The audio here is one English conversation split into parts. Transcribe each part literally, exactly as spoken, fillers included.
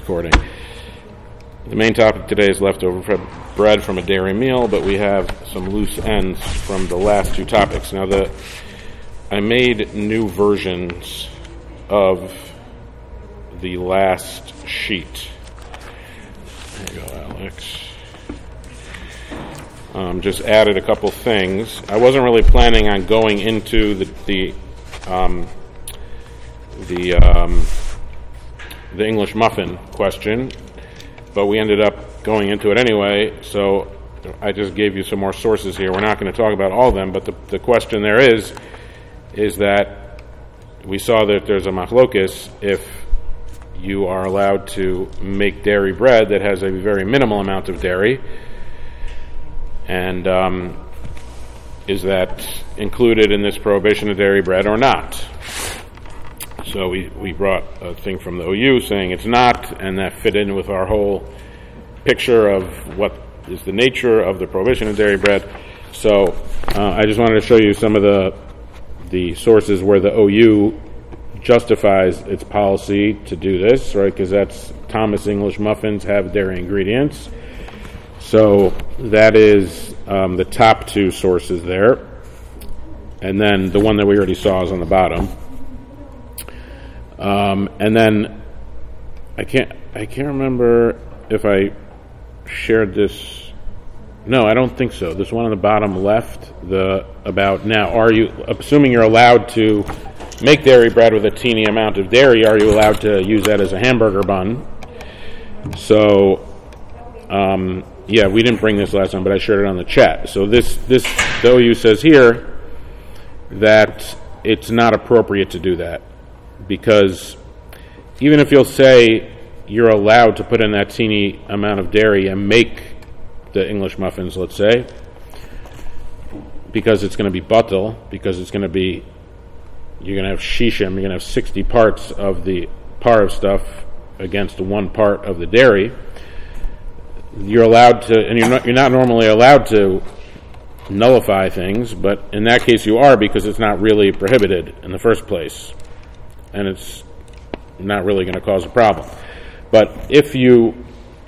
recording. The main topic today is leftover bread from a dairy meal, but we have some loose ends from the last two topics. Now, the I made new versions of the last sheet. There you go, Alex. Um, just added a couple things. I wasn't really planning on going into the the um, the um, the English muffin question, but we ended up going into it anyway. So I just gave you some more sources here. We're not going to talk about all of them, but the, the question there is is that we saw that there's a machlokes if you are allowed to make dairy bread that has a very minimal amount of dairy. And um, is that included in this prohibition of dairy bread or not? So we, we brought a thing from the O U saying it's not, and that fit in with our whole picture of what is the nature of the prohibition of dairy bread. So uh, I just wanted to show you some of the the sources where the O U justifies its policy to do this, right? Because that's Thomas English muffins have dairy ingredients. So that is um, the top two sources there. And then the one that we already saw is on the bottom. Um, and then I can't I can't remember if I shared this. No, I don't think so. This one on the bottom left, the about now, are you, assuming you're allowed to make dairy bread with a teeny amount of dairy, are you allowed to use that as a hamburger bun? So, um, yeah, we didn't bring this last time, but I shared it on the chat. So this, this, the O U says here that it's not appropriate to do that, because even if you'll say you're allowed to put in that teeny amount of dairy and make the English muffins, let's say, because it's going to be batel, because it's going to be, you're going to have shishim, you're going to have sixty parts of the parv stuff against one part of the dairy. You're allowed to, and you're not, you're not normally allowed to nullify things, but in that case you are, because it's not really prohibited in the first place, and it's not really going to cause a problem. But if you,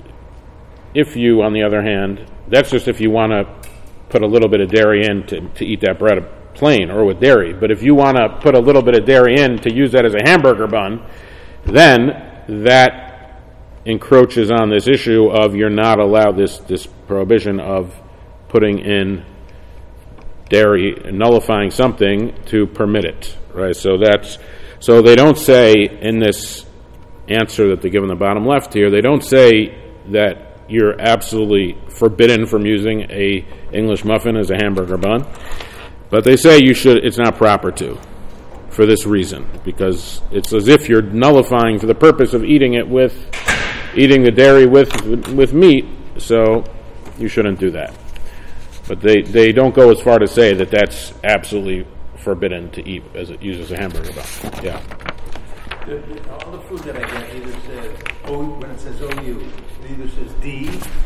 if you, on the other hand, that's just if you want to put a little bit of dairy in to, to eat that bread plain or with dairy. But if you want to put a little bit of dairy in to use that as a hamburger bun, then that encroaches on this issue of you're not allowed, this this prohibition of putting in dairy, nullifying something to permit it, right? So that's, so they don't say in this answer that they give in the bottom left here, they don't say that you're absolutely forbidden from using a English muffin as a hamburger bun, but they say you should, it's not proper to, for this reason, because it's as if you're nullifying for the purpose of eating it with, eating the dairy with with meat, so you shouldn't do that. But they, they don't go as far to say that that's absolutely forbidden to eat as it uses a hamburger bun. Yeah. The, the, all the food that I get either says, O, when it says O U, it either says D.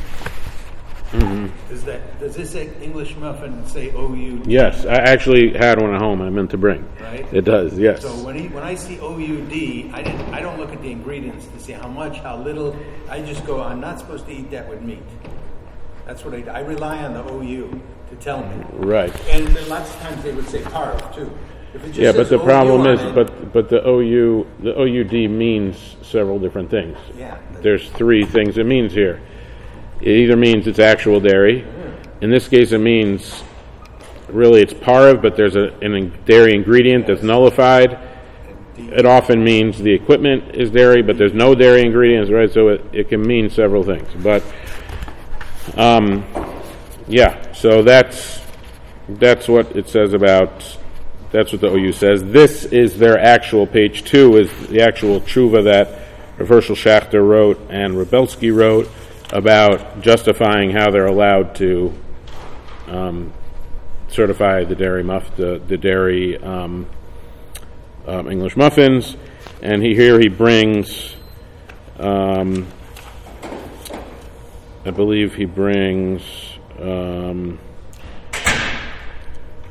Mm-hmm. Is that, does this say English muffin say O U? Yes, I actually had one at home I meant to bring. Right? It does, yes. So when he, when I see O U D, I didn't I don't look at the ingredients to see how much, how little. I just go, I'm not supposed to eat that with meat. That's what I do. I rely on the O U to tell me. Right. And then lots of times they would say parv too. If it just Yeah, but says the O U problem is, it, but but the O U, the O U D means several different things. Yeah. There's three things it means here. It either means it's actual dairy. In this case, it means really it's parv, but there's a, a dairy ingredient that's nullified. It often means the equipment is dairy, but there's no dairy ingredients, right? So it, it can mean several things. But um, yeah, so that's that's what it says about. That's what the O U says. This is their actual, page two is the actual tshuva that Rav Hershel Schachter wrote and Rebelsky wrote about justifying how they're allowed to um, certify the dairy muff, the, the dairy um, um, English muffins. And he, here he brings, um, I believe he brings, um,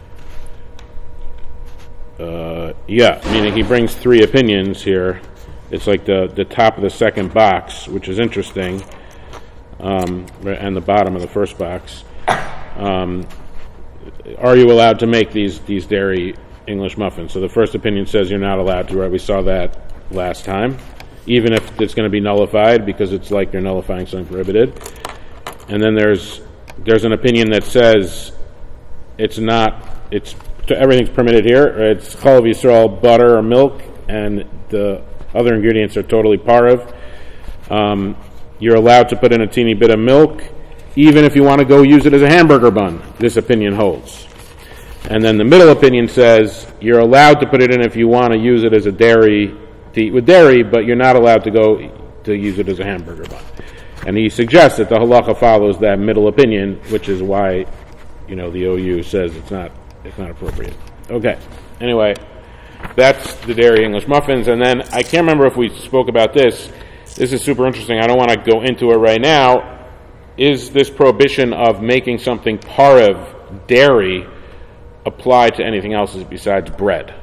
Uh, yeah, meaning he brings three opinions here It's like the, the top of the second box, which is interesting, um, and the bottom of the first box. Um, are you allowed to make these, these dairy English muffins? So the first opinion says you're not allowed to, right? We saw that last time. Even if it's going to be nullified, because it's like they're nullifying something prohibited. And then there's there's an opinion that says it's not, it's everything's permitted here. It's chalav Yisrael, butter or milk, and the other ingredients are totally parav. Um, you're allowed to put in a teeny bit of milk, even if you want to go use it as a hamburger bun. This opinion holds. And then the middle opinion says you're allowed to put it in if you want to use it as a dairy, to eat with dairy, but you're not allowed to go to use it as a hamburger bun. And he suggests that the halacha follows that middle opinion, which is why, you know, the O U says it's not it's not appropriate. Okay. Anyway, that's the dairy English muffins. And then I can't remember if we spoke about this. This is super interesting. I don't want to go into it right now. Is this prohibition of making something parav, dairy, apply to anything else besides bread?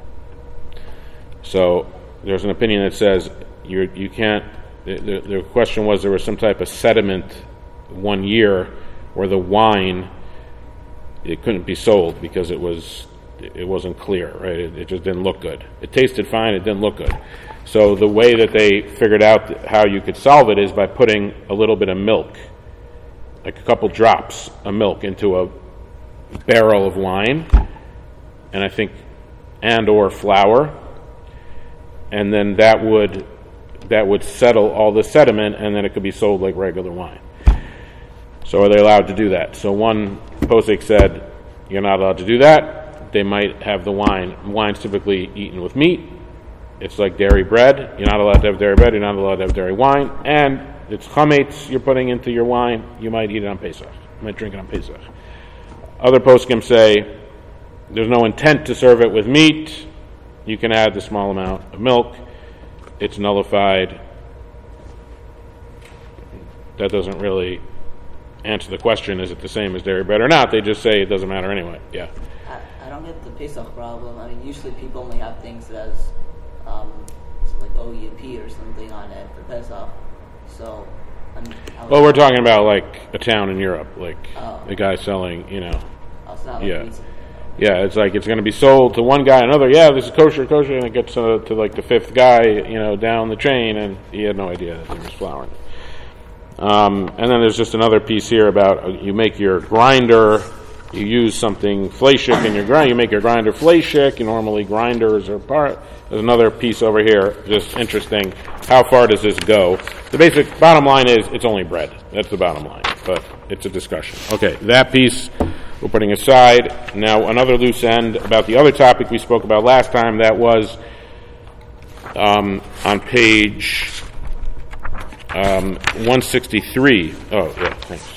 So there's an opinion that says you you can't. The, the, the question was there was some type of sediment one year where the wine, it couldn't be sold because it was it wasn't clear, right? It, it just didn't look good. It tasted fine, it didn't look good. So the way that they figured out how you could solve it is by putting a little bit of milk, like a couple drops of milk into a barrel of wine, and I think and or flour, and then that would that would settle all the sediment, and then it could be sold like regular wine. So are they allowed to do that? So one posek said, you're not allowed to do that. They might have the wine. Wine's typically eaten with meat. It's like dairy bread. You're not allowed to have dairy bread. You're not allowed to have dairy wine. And it's chametz you're putting into your wine. You might eat it on Pesach. You might drink it on Pesach. Other poskim say there's no intent to serve it with meat. You can add the small amount of milk. It's nullified. That doesn't really answer the question, is it the same as dairy bread or not? They just say it doesn't matter anyway. Yeah. I, I don't get the Pesach problem. I mean, usually people only have things that has um, like O U P or something on it for Pesach. So, I mean, well, we're talking about like a town in Europe, like oh. a guy selling, you know. Oh, it's not like yeah. pizza. Yeah, it's like it's going to be sold to one guy, another, yeah, this is kosher, kosher, and it gets uh, to like the fifth guy, you know, down the chain, and he had no idea that there was flour in it. Um, and then there's just another piece here about uh, you make your grinder, you use something fleshik in your grinder, you make your grinder fleshik, you normally grinders are part. There's another piece over here, just interesting. How far does this go? The basic bottom line is it's only bread. That's the bottom line, but it's a discussion. Okay, that piece we're putting aside. Now, another loose end about the other topic we spoke about last time, that was um, on page um, one sixty-three. Oh, yeah, thanks.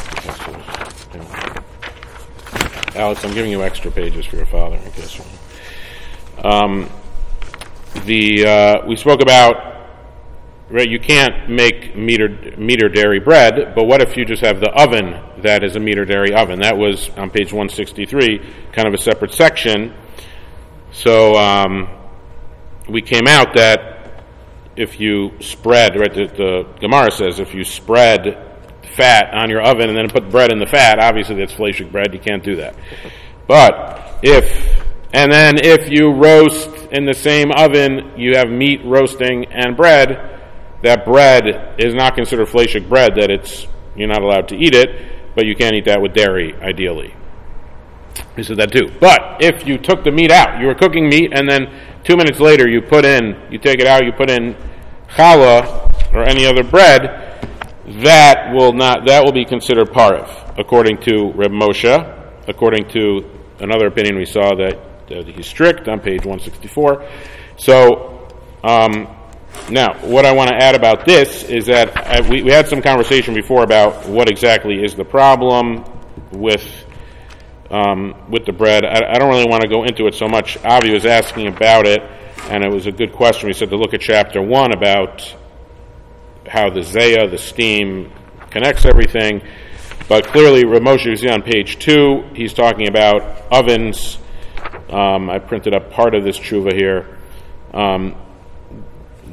Alex, I'm giving you extra pages for your father, I guess. Um, the uh, we spoke about, right, you can't make meat or, meat or dairy bread, but what if you just have the oven that is a meat or dairy oven? That was on page one sixty-three, kind of a separate section. So um, we came out that if you spread, right, the, the Gemara says if you spread fat on your oven and then put bread in the fat, obviously that's fleshik bread, you can't do that. But if, and then if you roast in the same oven, you have meat roasting and bread, that bread is not considered fleshik bread, that it's, you're not allowed to eat it, but you can't eat that with dairy, ideally. He said that too. But if you took the meat out, you were cooking meat, and then two minutes later you put in, you take it out, you put in challah or any other bread, that will not, that will be considered parav, according to Reb Moshe, according to another opinion we saw that, that he's strict on page one sixty-four. So, um, now, what I want to add about this is that I, we, we had some conversation before about what exactly is the problem with um, with the bread. I, I don't really want to go into it so much. Avi was asking about it, and it was a good question. We said to look at chapter one about how the zaya, the steam, connects everything. But clearly, Rav Moshe, you see on page two, he's talking about ovens. Um, I printed up part of this tshuva here. Um,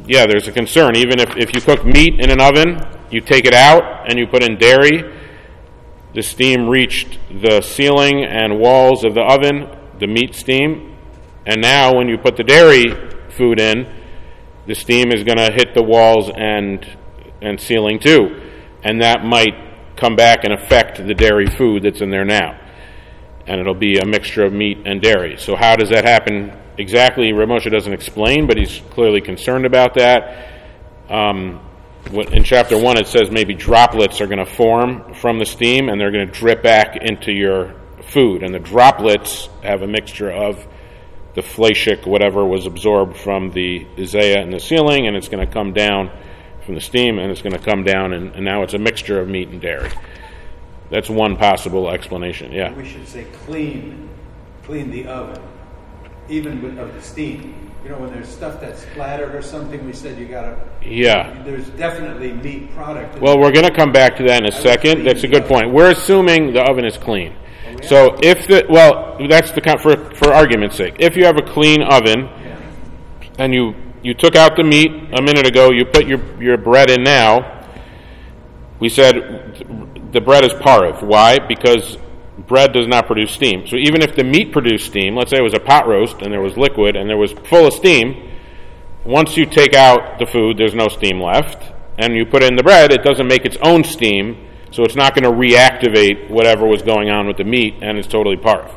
yeah, there's a concern. Even if, if you cook meat in an oven, you take it out and you put in dairy, the steam reached the ceiling and walls of the oven, the meat steam, and now when you put the dairy food in, the steam is going to hit the walls and and ceiling too, and that might come back and affect the dairy food that's in there now, and it'll be a mixture of meat and dairy. So how does that happen exactly? Rav Moshe doesn't explain, but he's clearly concerned about that. Um, in chapter one, it says maybe droplets are going to form from the steam, and they're going to drip back into your food, and the droplets have a mixture of the fleshik, whatever was absorbed from the izaya in the ceiling, and it's going to come down from the steam, and it's going to come down, and, and now it's a mixture of meat and dairy. That's one possible explanation, yeah. We should say clean, clean the oven, even with of the steam. You know, when there's stuff that's splattered or something, we said you got to... Yeah. There's definitely meat product. Well, we're going to come back to that in a second. That's a good point. We're assuming the oven is clean. So if the, well, that's the, for, for argument's sake. If you have a clean oven, and you, you took out the meat a minute ago, you put your, your bread in now, we said the bread is parv. Why? Because bread does not produce steam. So even if the meat produced steam, let's say it was a pot roast and there was liquid and there was full of steam, once you take out the food, there's no steam left, and you put in the bread, it doesn't make its own steam, so it's not going to reactivate whatever was going on with the meat, and it's totally parv.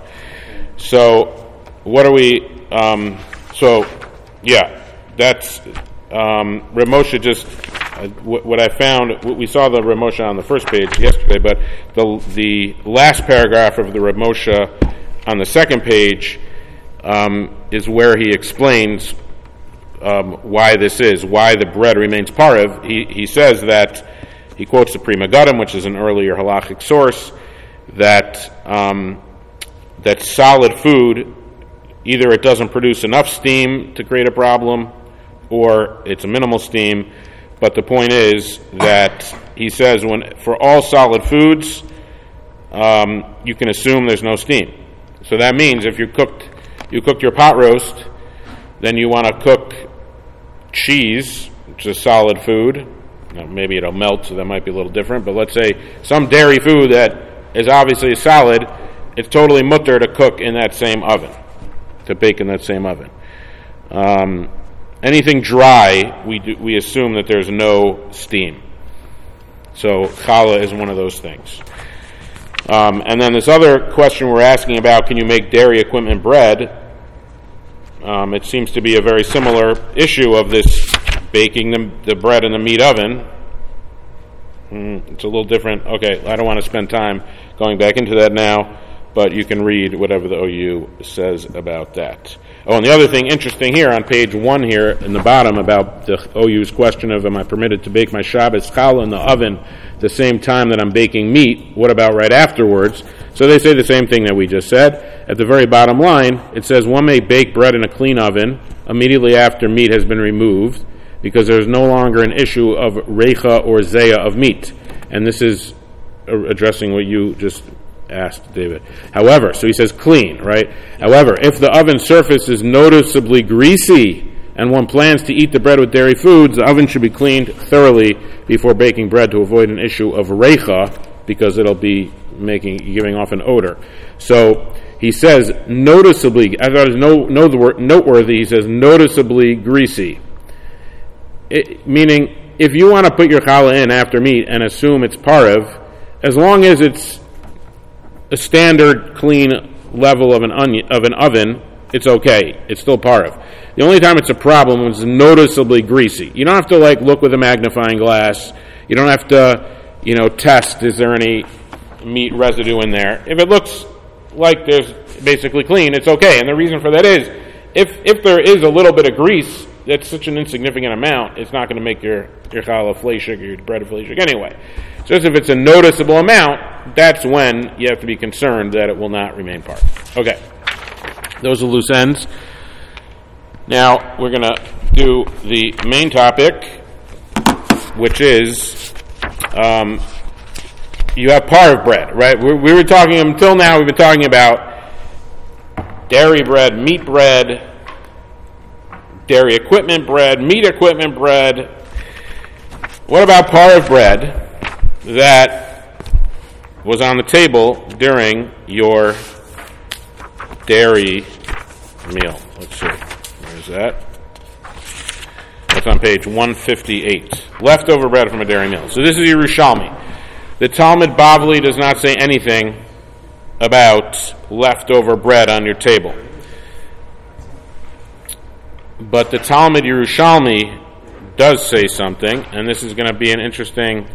So what are we, um, so yeah, that's, um, Rav Moshe just, uh, what, what I found, we saw the Rav Moshe on the first page yesterday, but the the last paragraph of the Rav Moshe on the second page um, is where he explains um, why this is, why the bread remains parv. He, he says that, he quotes the Pri Megadim, which is an earlier halachic source, that um, that solid food, either it doesn't produce enough steam to create a problem, or it's a minimal steam. But the point is that he says when for all solid foods, um, you can assume there's no steam. So that means if you cooked you cooked your pot roast, then you want to cook cheese, which is solid food. Now, maybe it'll melt, so that might be a little different. But let's say some dairy food that is obviously solid, it's totally mutter to cook in that same oven, to bake in that same oven. Um, anything dry, we do, we assume that there's no steam. So challah is one of those things. Um, and then this other question we're asking about, can you make dairy equipment bread? Um, it seems to be a very similar issue of this baking the, the bread in the meat oven. Mm, it's a little different. Okay, I don't want to spend time going back into that now, but you can read whatever the O U says about that. Oh, and the other thing interesting here on page one here in the bottom about the O U's question of am I permitted to bake my Shabbos challah in the oven the same time that I'm baking meat? What about right afterwards? So they say the same thing that we just said. At the very bottom line, it says one may bake bread in a clean oven immediately after meat has been removed, because there's no longer an issue of reicha or zeya of meat. And this is addressing what you just asked, David. However, so he says clean, right? However, if the oven surface is noticeably greasy and one plans to eat the bread with dairy foods, the oven should be cleaned thoroughly before baking bread to avoid an issue of reicha, because it'll be making giving off an odor. So he says noticeably, I thought it was no, no, the word noteworthy, he says noticeably greasy. It, meaning, if you want to put your challah in after meat and assume it's parv, as long as it's a standard clean level of an onion of an oven, it's okay. It's still parv. The only time it's a problem is noticeably greasy. You don't have to like look with a magnifying glass. You don't have to, you know, test is there any meat residue in there. If it looks like there's basically clean, it's okay. And the reason for that is if if there is a little bit of grease, that's such an insignificant amount, it's not going to make your, your challah fleshik or your bread fleshik anyway. Just if it's a noticeable amount, that's when you have to be concerned that it will not remain part. Okay. Those are loose ends. Now, we're going to do the main topic, which is um, you have parv bread, right? We, we were talking, until now, we've been talking about dairy bread, meat bread, dairy equipment bread, meat equipment bread. What about parve bread that was on the table during your dairy meal? Let's see. Where's that? That's on page one fifty-eight. Leftover bread from a dairy meal. So this is Yerushalmi. The Talmud Bavli does not say anything about leftover bread on your table. But the Talmud Yerushalmi does say something, and this is going to be an interesting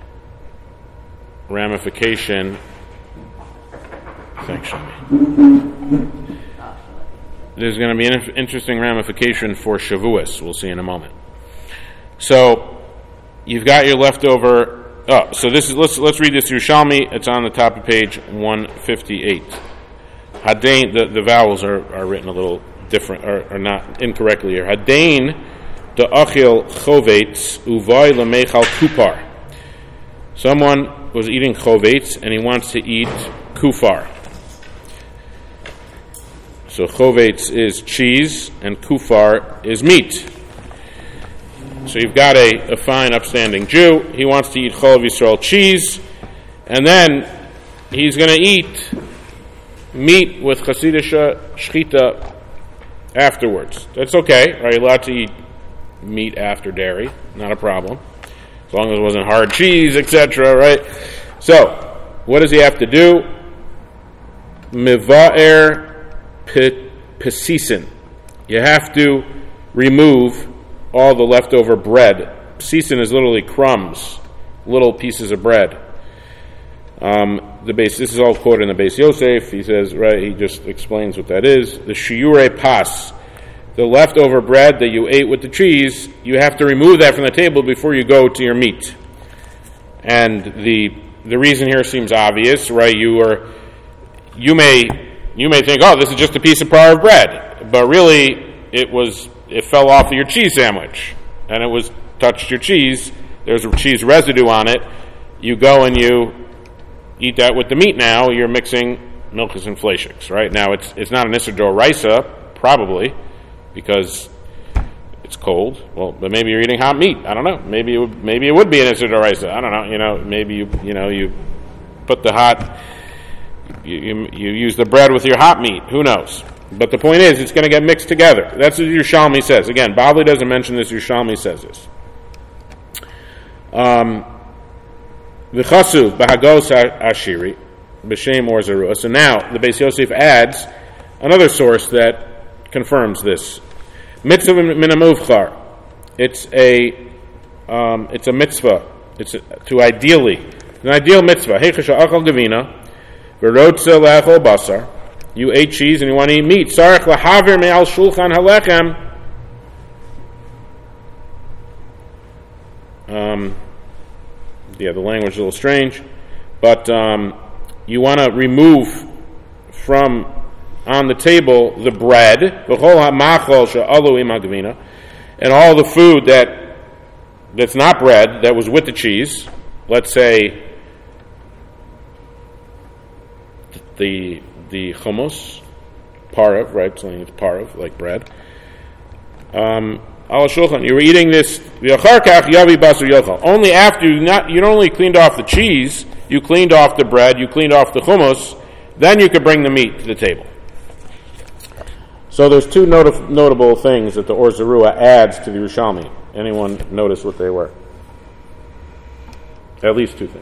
ramification. Thanks, Shami. There's going to be an interesting ramification for Shavuos. We'll see in a moment. So you've got your leftover. Oh, so this is let's let's read this Yerushalmi. It's on the top of page one fifty-eight. Hadain. The, the vowels are, are written a little different, or, or not incorrectly here. Hadain de achil chovetz uvay lemechal kupar. Someone was eating chovetz and he wants to eat kufar. So chovetz is cheese and kufar is meat. So you've got a, a fine, upstanding Jew. He wants to eat Cholav Yisrael cheese, and then he's going to eat meat with Chasidisha Shchita afterwards. That's okay. Right? You're allowed to eat meat after dairy. Not a problem. As long as it wasn't hard cheese, et cetera, right? So, what does he have to do? Miva'er Pesisin. You have to remove all the leftover bread. Pesisin is literally crumbs, little pieces of bread. Um, the base. This is all quoted in the Beis Yosef. He says, right, he just explains what that is. The shiure pas, the leftover bread that you ate with the cheese, you have to remove that from the table before you go to your meat. And the the reason here seems obvious, right? You are, you may you may think, oh, this is just a piece of parve bread, but really it was it fell off of your cheese sandwich, and it was touched your cheese. There's a cheese residue on it. You go and you eat that with the meat. Now you're mixing milchus and fleishiks, right? Now it's it's not an Issur D'Oraisa, probably, because it's cold. Well, but maybe you're eating hot meat. I don't know. Maybe it would, maybe it would be an Issur D'Oraisa. I don't know. You know, maybe you you know you put the hot you, you you use the bread with your hot meat. Who knows? But the point is, it's going to get mixed together. That's what Yerushalmi says. Again, Bavli doesn't mention this. Yerushalmi says this. Um. V'chasu b'hagos ashiri b'shem or zarua. So now the Beis Yosef adds another source that confirms this. Mitzvah min hamuvchar. It's a um, it's a mitzvah. It's a, to ideally an ideal mitzvah. Heichasha achal gavina v'rotza le'achol basar. You ate cheese and you want to eat meat. Sarach lahaver me'al shulchan halechem. Um. Yeah, the language is a little strange, but um, you want to remove from on the table the bread, and all the food that that's not bread that was with the cheese. Let's say the the hummus, parv, right? Something that's parv, like bread. Um, Al shulchan, you were eating this. Only after you not you not only cleaned off the cheese, you cleaned off the bread, you cleaned off the hummus, then you could bring the meat to the table. So there's two not- notable things that the Or Zarua adds to the Yerushalmi. Anyone notice what they were? At least two things.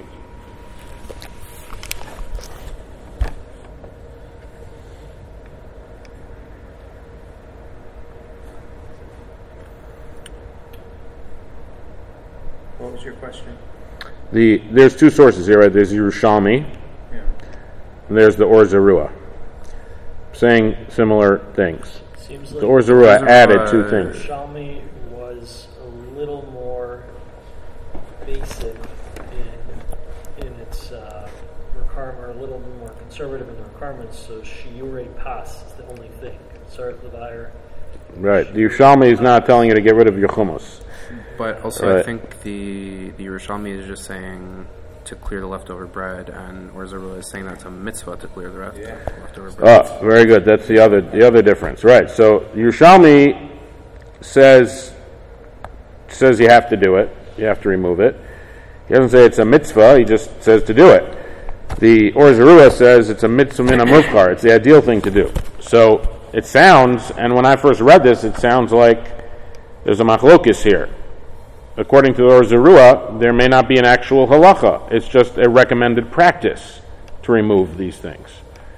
What was your question? The there's two sources here, right? There's Yerushalmi, Yeah. and there's the Or Zarua, saying similar things. Seems The like Or Zarua Or added Zarua- two things. Shalmi was a little more basic in in its uh, requirement, or a little more conservative in the requirements. So shiurei pas is the only thing. Start the buyer. Right. The Yerushalmi is not telling you to get rid of your hummus. But also, Right. I think the the Yerushalmi is just saying to clear the leftover bread, and Or Zarua is saying that's a mitzvah to clear the rest leftover bread. Oh, very good. That's the other the other difference, right? So Yerushalmi says says you have to do it. You have to remove it. He doesn't say it's a mitzvah. He just says to do it. The Or Zarua says it's a mitzvah min hamufkar. It's the ideal thing to do. So it sounds, and when I first read this, it sounds like there's a machlokis here. According to the Or Zarua, there may not be an actual halacha. It's just a recommended practice to remove these things.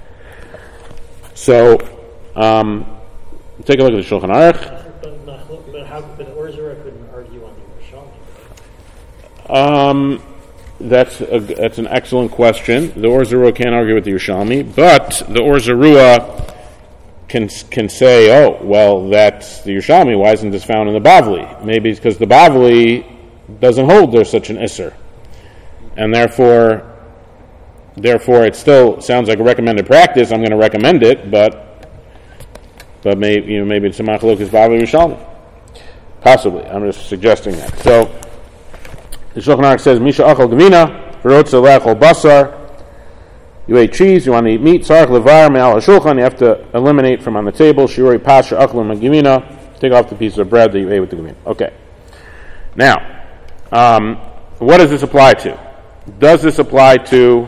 So, um, take a look at the Shulchan Aruch. But, but, but how? But Or Zarua couldn't argue on the Yerushalmi. Um, that's a, that's an excellent question. The Or Zarua can't argue with the Yerushalmi, but the Or Zarua can can say, oh, well, that's the Yerushalmi. Why isn't this found in the Bavli? Maybe it's because the Bavli doesn't hold there's such an Isser, and therefore, therefore, it still sounds like a recommended practice. I'm going to recommend it, but but maybe you know maybe it's a machlokes Bavli Yerushalmi. Possibly, I'm just suggesting that. So the Shulchan Aruch says, Misha achal gavina, v'rotza le'achol basar. You ate cheese, you want to eat meat, sarach levar me'al hashulchan, you have to eliminate from on the table, shiuri pasha achlam gavina, take off the piece of bread that you ate with the gavina. Okay. Now, um, what does this apply to? Does this apply to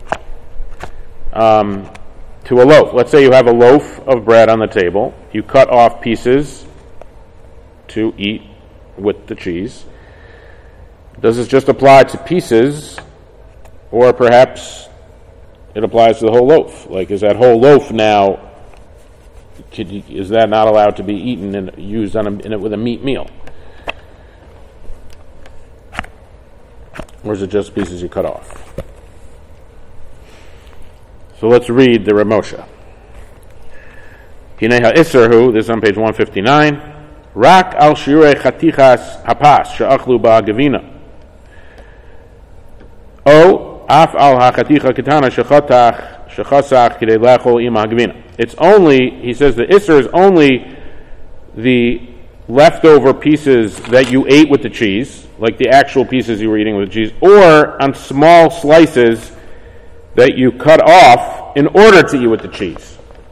um, to a loaf? Let's say you have a loaf of bread on the table, you cut off pieces to eat with the cheese. Does this just apply to pieces, or perhaps it applies to the whole loaf? Like, is that whole loaf now, could you, is that not allowed to be eaten and used on a, in it with a meat meal? Or is it just pieces you cut off? So let's read the Ramosha. Hinei ha'isser, this is on page one fifty-nine. Rak al shiurei chatichas hapas she'achlu ba'gavina. O af al hachaticha ketana shechatach shechasach kidei lechol im hagavina. It's only, he says, the isser is only the leftover pieces that you ate with the cheese, like the actual pieces you were eating with the cheese, or on small slices that you cut off in order to eat with the cheese.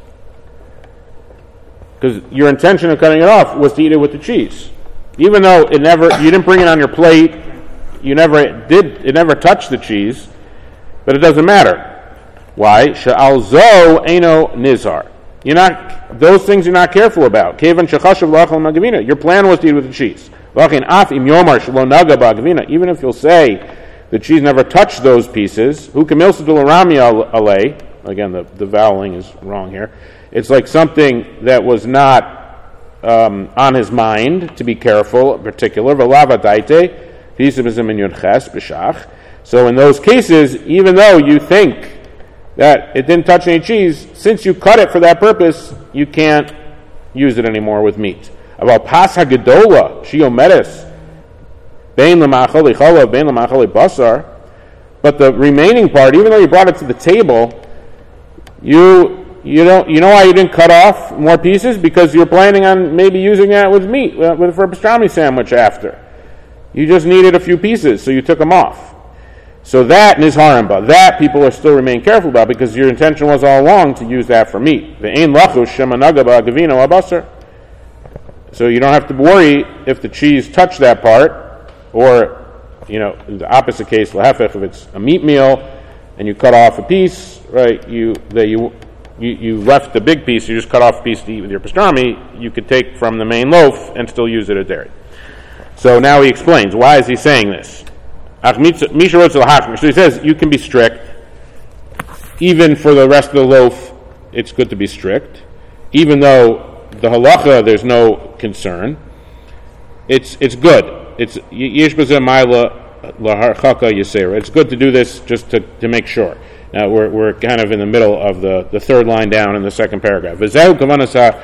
Because your intention of cutting it off was to eat it with the cheese. Even though it never, you didn't bring it on your plate, you never did, it never touched the cheese, but it doesn't matter. Why? Sha'al zo eino nizar. You're not, those things you're not careful about. Kevan shechashav la'achal magavina. Your plan was to eat with the cheese. Lachin af im yomar shelo naga ba'gavina. Even if you'll say the cheese never touched those pieces, hu kamilsa d'larami alei. Again, the, the voweling is wrong here. It's like something that was not um, on his mind to be careful, particular. V'lava daite. So in those cases, even though you think that it didn't touch any cheese, since you cut it for that purpose, you can't use it anymore with meat. About pas hagedola shiomeres bein lemachali chalav bein lemachali basar, but the remaining part, even though you brought it to the table, you you don't you know why you didn't cut off more pieces? Because you're planning on maybe using that with meat, with for a pastrami sandwich after. You just needed a few pieces, so you took them off. So that is harimba. That people are still remain careful about because your intention was all along to use that for meat. The ein lachush shemanaga ba'gavino abasar. So you don't have to worry if the cheese touched that part, or you know the opposite case lahefech, if it's a meat meal and you cut off a piece, right? You that you you you left the big piece. You just cut off a piece to eat with your pastrami. You could take from the main loaf and still use it at dairy. So now he explains, why is he saying this? So he says, you can be strict. Even for the rest of the loaf, it's good to be strict. Even though the halacha, there's no concern. It's it's good. It's It's good to do this just to, to make sure. Now we're we're kind of in the middle of the, the third line down in the second paragraph. This is what the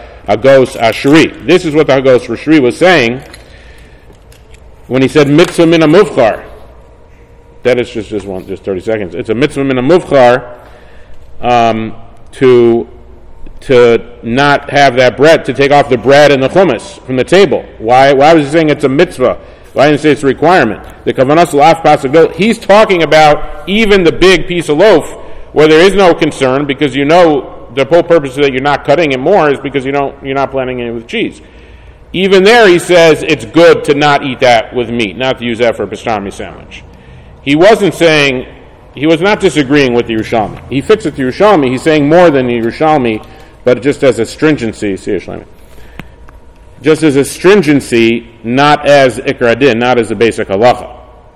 Hagos Rashri was saying when he said mitzvah min hamuvchar. That is just just one just thirty seconds. It's a mitzvah min hamuvchar um, to to not have that bread, to take off the bread and the hummus from the table. Why? Why was he saying it's a mitzvah? Why didn't he say it's a requirement? The kavanas laf pasagol. He's talking about even the big piece of loaf where there is no concern because you know the whole purpose that you're not cutting it more is because you don't you're not planning it with cheese. even there he says it's good to not eat that with meat, not to use that for a pastrami sandwich. He wasn't saying, he was not disagreeing with the Yerushalmi. He fixed it to Yerushalmi. He's saying more than the Yerushalmi, but just as a stringency, see Yerushalmi. Just as a stringency, not as Ikar Adin, not as a basic halacha.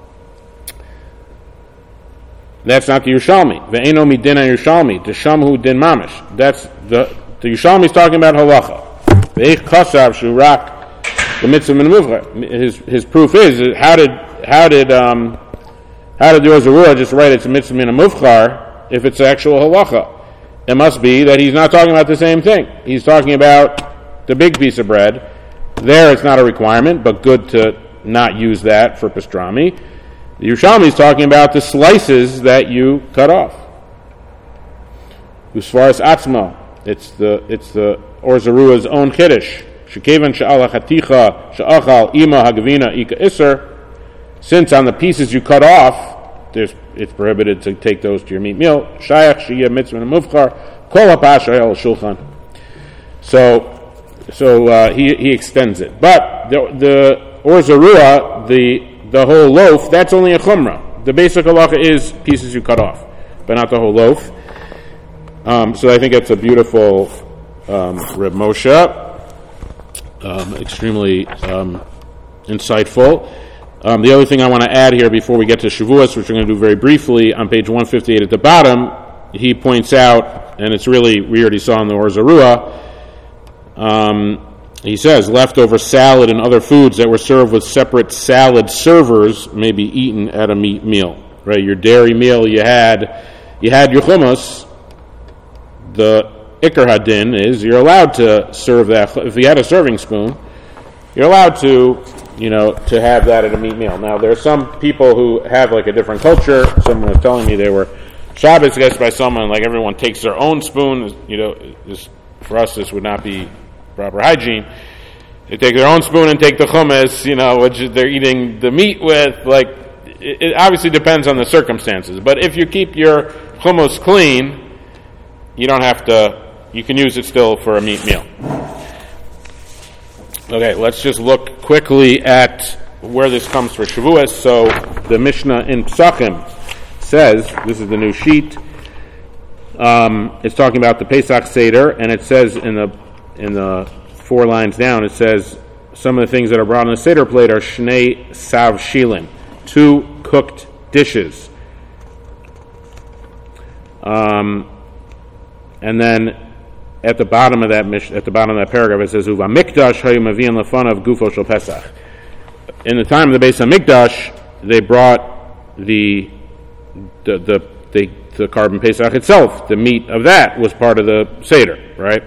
That's not the Yerushalmi. Ve'eno midin Yerushalmi, Deshamhu din mamish. That's the the Yerushalmi is talking about halacha. Ve'ich chasav shurak the mitzvah min muvcha. His his proof is how did how did um how did the Or Zarua just write it's a mitzvah min muvchar if it's actual halacha? It must be that he's not talking about the same thing. He's talking about the big piece of bread. There it's not a requirement, but good to not use that for pastrami. The Yerushalmi is talking about the slices that you cut off. As far as atzma, it's the it's the Or Zarua's own chiddush. Shekevan she'ala chaticha she'achal ima hagavina ika iser. Since on the pieces you cut off, there's, it's prohibited to take those to your meat meal. Shayach sheyeh mitzvah mufchar kol hapasha el shulchan. So, so uh, he he extends it, but the the Or Zarua, the The whole loaf, that's only a chumrah. The basic halacha is pieces you cut off, but not the whole loaf. Um, so I think it's a beautiful um, Reb Moshe, um, extremely um, insightful. Um, the other thing I want to add here before we get to Shavuos, which we're going to do very briefly, on page one fifty-eight at the bottom, he points out, and it's really, we already saw in the Or Zarua, um, he says, leftover salad and other foods that were served with separate salad servers may be eaten at a meat meal. Right, your dairy meal, you had, you had your hummus. The Ikar Hadin is you're allowed to serve that. If you had a serving spoon, you're allowed to, you know, to have that at a meat meal. Now, there are some people who have like a different culture. Someone was telling me they were Shabbos guessed by someone like everyone takes their own spoon. You know, this, for us this would not be proper hygiene. They take their own spoon and take the hummus, you know, which they're eating the meat with. Like, it, it obviously depends on the circumstances. But if you keep your hummus clean, you don't have to, you can use it still for a meat meal. Okay, let's just look quickly at where this comes for Shavuos. So, the Mishnah in Pesachim says, this is the new sheet, um, it's talking about the Pesach Seder, and it says in the In the four lines down, it says some of the things that are brought on the Seder plate are shnei sav shilin, two cooked dishes. Um, and then at the bottom of that at the bottom of that paragraph, it says uva mikdash hayu mavian lefanav gufo shel Pesach. In the time of the Beis Hamikdash, they brought the the the the, the carbon Pesach itself. The meat of that was part of the Seder, right?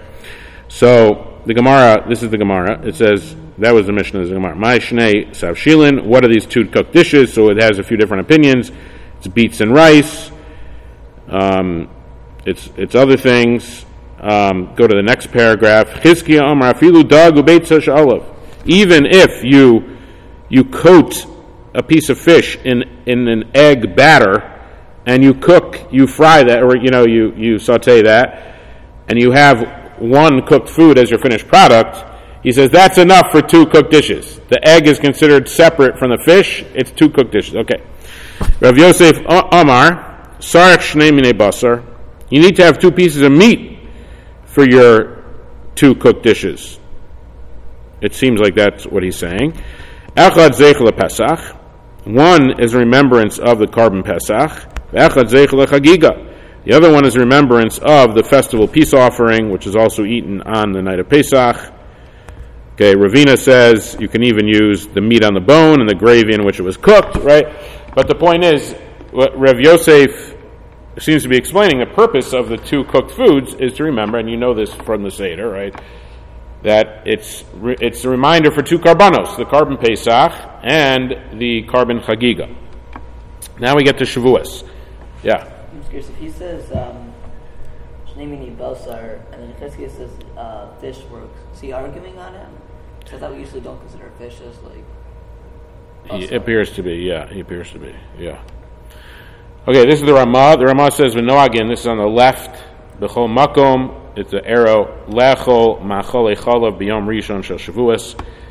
So the Gemara, this is the Gemara. It says that was the Mishnah of the Gemara. My shnei sav shilin. What are these two cooked dishes? So it has a few different opinions. It's beets and rice. Um, it's it's other things. Um, go to the next paragraph. Chizkiya Amar afilu dag ubeitza she'olav. Even if you you coat a piece of fish in in an egg batter and you cook, you fry that, or you know you you saute that, and you have one cooked food as your finished product, he says that's enough for two cooked dishes. The egg is considered separate from the fish. It's two cooked dishes. Okay. Rav Yosef Amar, Sarach Shnei Minei Basar. You need to have two pieces of meat for your two cooked dishes. It seems like that's what he's saying. Echad Zeichel Pesach. One is remembrance of the carbon Pesach. Echad Zeichel Chagiga. The other one is remembrance of the festival peace offering, which is also eaten on the night of Pesach. Okay, Ravina says you can even use the meat on the bone and the gravy in which it was cooked, right? But the point is, what Rav Yosef seems to be explaining, the purpose of the two cooked foods is to remember, and you know this from the Seder, right? That it's it's a reminder for two karbanos, the carbon Pesach and the carbon Chagiga. Now we get to Shavuos. Yeah. If he says um, Shnei Minei Basar, and then Chizkiya says uh, fish works, is he arguing on him? Because I thought we usually don't consider fish as like. He appears to be, yeah. He appears to be, yeah. Okay, this is the Ramah. The Ramah says v'noagin. This is on the left. B'chol makom. It's the arrow. Lechol ma'chol echalav b'yom rishon shel Shavuos.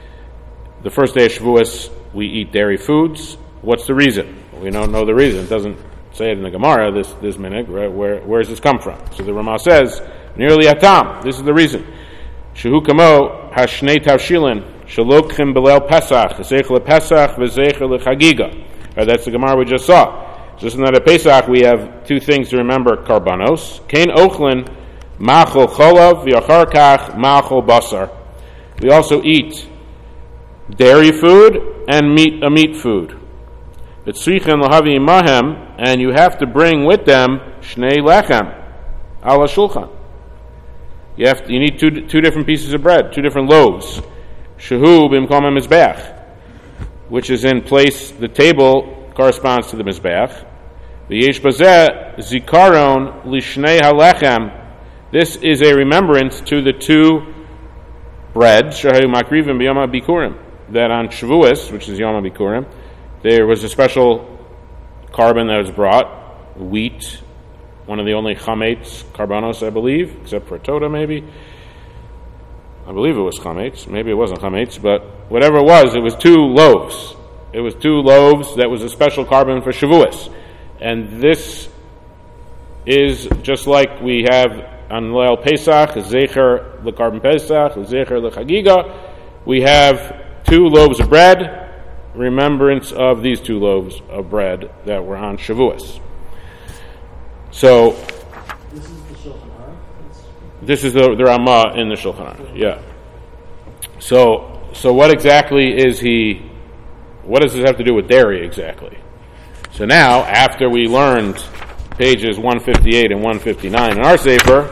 the first day of Shavuos we eat dairy foods. What's the reason? We don't know the reason. It doesn't say it in the Gemara, this this minhag, right? Where where does this come from? So the Ramah says, nearly atam. This is the reason. Shehu kamo hashnei tavshilin shalokchim belel Pesach zecher lePesach v'zecher leChagiga. That's the Gemara we just saw. Just in that at Pesach we have two things to remember: karbanos, kain ochlin, machol cholav, v'achar kach machol basar. We also eat dairy food and meat a meat food. V'tzrichen lahavi imahem, and you have to bring with them shnei lechem ala shulchan. You have to, you need two two different pieces of bread, two different loaves. Shehu b'mkom mizbeach, which is in place. The table corresponds to the mizbeach. V'yesh bazeh zikaron lishnei halechem. This is a remembrance to the two breads shehayu makrivim b'yom ha'bikurim. That on Shavuos, which is Yom HaBikurim, there was a special carbon that was brought, wheat, one of the only chametz karbanos, I believe, except for Toda maybe. I believe it was chametz. Maybe it wasn't chametz, but whatever it was, it was two loaves. It was two loaves that was a special carbon for Shavuos. And this is just like we have on Leil Pesach, Zecher leCarbon Pesach, Zecher leChagiga. We have two loaves of bread, remembrance of these two loaves of bread that were on Shavuos. So, This is the Shulchan Aruch? this is the, the Ramah in the Shulchan Aruch. Yeah. So, so what exactly is he? What does this have to do with dairy exactly? So now, after we learned pages one fifty-eight and one fifty-nine in our Sefer,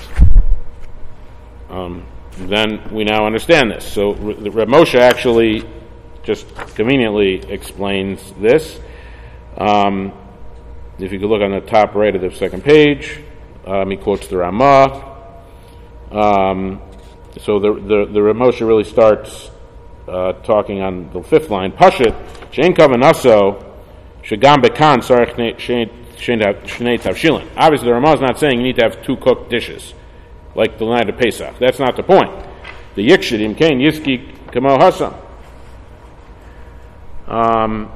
um, then we now understand this. So Reb Moshe actually just conveniently explains this. Um, if you could look on the top right of the second page, um, he quotes the Ramah. Um, so the the, the Reb Moshe really starts uh, talking on the fifth line. Pashut she'en kavanaso shegam bekan sarich shnei tavshilin. Obviously, the Ramah is not saying you need to have two cooked dishes, like the night of Pesach. That's not the point. The Yikshidim Kain Yiski Kamo Hasam. Um,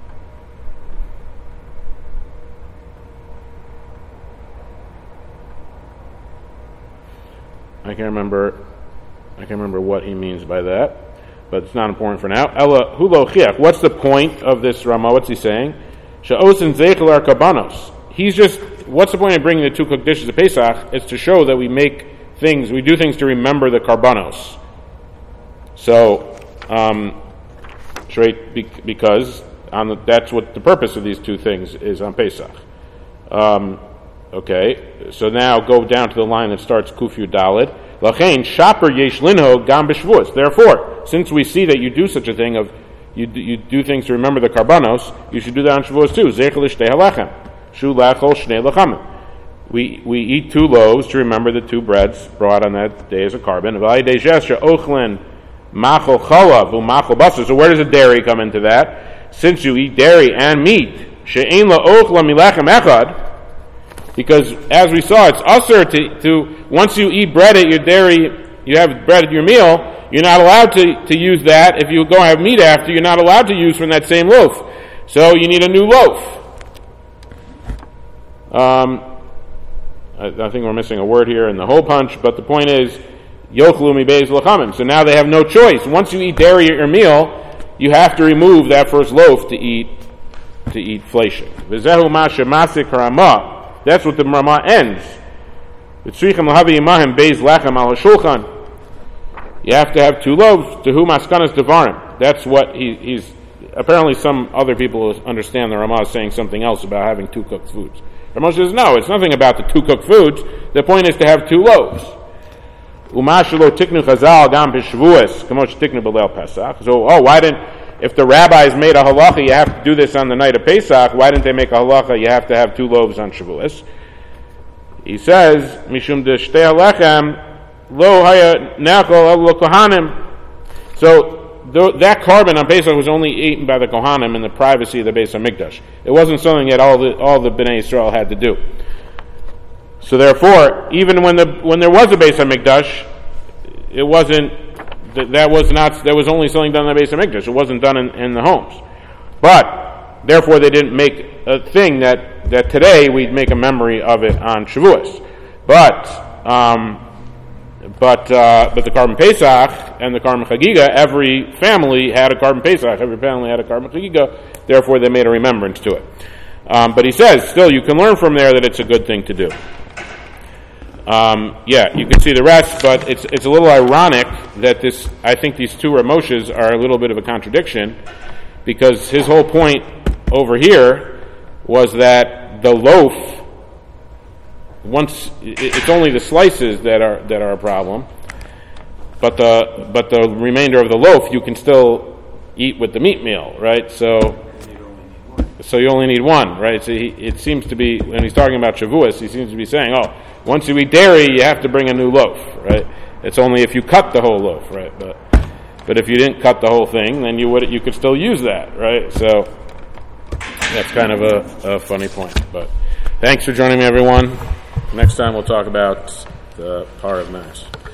I can't remember. I can't remember what he means by that, but it's not important for now. Ella Hulo Chiach. What's the point of this Ramah? What's he saying? Sha'osin Zeichel ar Karbanos. He's just. What's the point of bringing the two cooked dishes of Pesach? It's to show that we make things, we do things to remember the karbanos. So, um, straight because on the, that's what the purpose of these two things is on Pesach. Um, okay, so now go down to the line that starts Kufu Dalid. Lachein shaper yesh linho gam b'shvuos. Therefore, since we see that you do such a thing of you do, you do things to remember the karbanos, you should do that on Shavuos too. Zecher l'shtei halechem shu lachol shnei lachamim. We we eat two loaves to remember the two breads brought on that day as a carbon. So where does the dairy come into that? Since you eat dairy and meat, because as we saw, it's usher to, to once you eat bread at your dairy, you have bread at your meal, you're not allowed to, to use that. If you go have meat after, you're not allowed to use from that same loaf. So you need a new loaf. Um, I, I think we're missing a word here in the whole punch, but the point is, yochlu mi beis lachamim. So now they have no choice. Once you eat dairy at your meal, you have to remove that first loaf to eat to eat fleshing. V'zehu ma shemasik Ramah. That's what the Ramah ends. V'tzrichim lahavi imahim beis lachem al hashulchan. You have to have two loaves. To whom askanas devarim. That's what he, he's. Apparently, some other people understand the Ramah is saying something else about having two cooked foods. Ramah says, no, it's nothing about the two cooked foods. The point is to have two loaves. Umashalo tiknu chazal gam b'shvuos kamosh tiknu b'leil Pesach. So, oh, why didn't, if the rabbis made a halacha, you have to do this on the night of Pesach, why didn't they make a halacha, you have to have two loaves on Shavuos? He says, mishum de shtei halechem lo haya nechol el kohanim. So, th- that carbon on Pesach was only eaten by the Kohanim in the privacy of the Beis HaMikdash. It wasn't something that all the all the Bnei Yisrael had to do. So therefore, even when the when there was a Beis HaMikdash, it wasn't th- that was not, that was only something done in the Beis HaMikdash. It wasn't done in, in the homes. But, therefore, they didn't make a thing that, that today we'd make a memory of it on Shavuos. But, um, but, uh, but the Karban Pesach and the Karban Chagiga, every family had a Karban Pesach, every family had a Karban Chagiga, therefore they made a remembrance to it. Um, but he says, still, you can learn from there that it's a good thing to do. Um, yeah, you can see the rest, but it's it's a little ironic that this, I think these two Ramoshes are a little bit of a contradiction, because his whole point over here was that the loaf, once, it's only the slices that are that are a problem, but the but the remainder of the loaf you can still eat with the meat meal, right? So so you only need one, right? So he, it seems to be, when he's talking about Shavuos, he seems to be saying, oh, once you eat dairy, you have to bring a new loaf, right? It's only if you cut the whole loaf, right? But but if you didn't cut the whole thing, then you would you could still use that, right? So that's kind of a, a funny point. But thanks for joining me, everyone. Next time we'll talk about the Par of Mass.